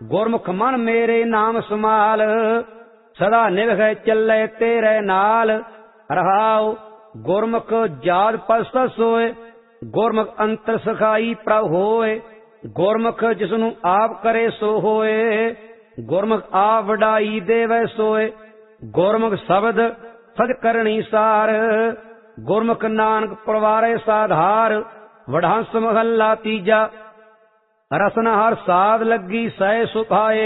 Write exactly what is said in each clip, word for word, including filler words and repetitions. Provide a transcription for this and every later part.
गुरमुख मन मेरे नाम समाल, सदा निभै चले तेरे नाल। रहाओ गुरमुख जात पसत सोए, गुरमुख अंतर सखाई प्रभ होए। गुरमुख जिसनु आप करे सो होए, गुरमुख आप वडाई देवै सोए। गुरमुख शब्द सच करनी सार, गुरमुख नानक परवारे साधार। वडहंस महला तीजा, रसना हर साध लगी सह सुभाए।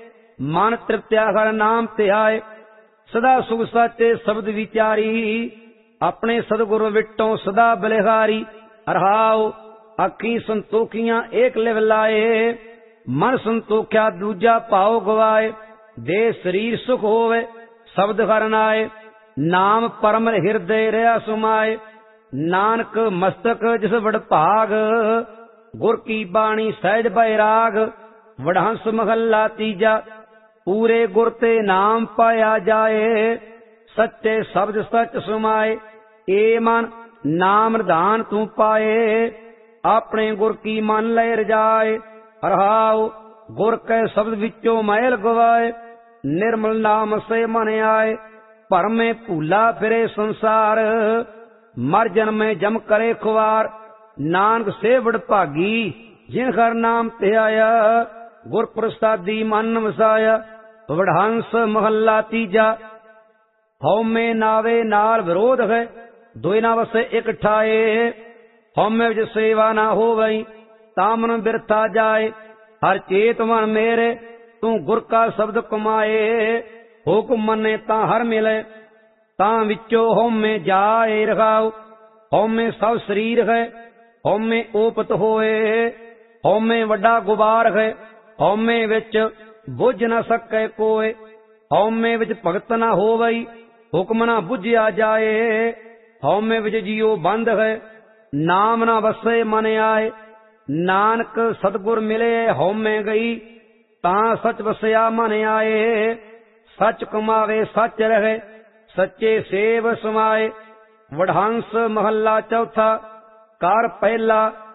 मन तृप्त्या हर नाम ध्याए, सदा सुख साचे शब्द विचारी। अपने सदगुरु विटों सदा बलिहारी। रहाओ अखी संतोखियां एक लिव लाए, मन संतोख्या दूजा पाओ गवाए। दे शरीर सुख होवे शब्द हर नाए, नाम परम हिरदय रहा सुमाए। नानक मस्तक जिस वड भाग, गुर की बाणी सहज बैराग। वडहंस महला तीजा, पूरे गुर ते नाम पाया जाए। सच्चे शब्द सच सुमाए, ए मन नाम निधान तू पाए। अपने गुर की मन लय रजाए। रहाओ गुर कै शब्द विचों मैल गवाए, निर्मल नाम से मन आए। भरम में भूला फिरे संसार, मर जन्म में जम करे खुवार। नानक से बड़ भागी जिन हर नाम ध्याया, गुर प्रसादी मन वसाया। वडहंस महला तीजा, हौमे नावे नाल विरोध है, दोय ना वसे एक ठाए। हौमे विच सेवा ना होवई, तामन बिरथा जाए। हर चेत मन मेरे तू गुर का शब्द कमाए। हुक्म मने ता हर मिले, तां विचों हौमे जाए। रखाओ हौमे सब शरीर है, हौमे ओपत होए। हौमे वड्डा गुबार है, हौमे विच बुझ न सकै कोय। हौमे विच भगत न होवई, हुक्म न बुझिया जाए। हौमे विच जियो बंद है, नाम न वसे मन आए। नानक सतगुर मिले हौमे गई, तां सच वसया मन आए। सच कमावे सच रहे, सच्चे सेव समाए। वडहंस महला चौथा, कार पहला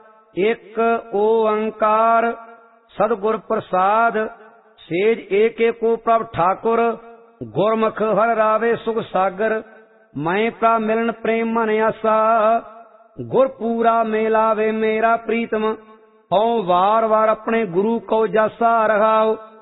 एक ओंकार। सदगुर प्रसाद सेज एक एको प्रभ ठाकुर। गुरमुख हर रावे सुख सागर, मैं प्रा मिलन प्रेम मन आसा। गुर पूरा मेलावे मेरा प्रीतम, हूँ वार वार अपने गुरु को जासा। रहाओ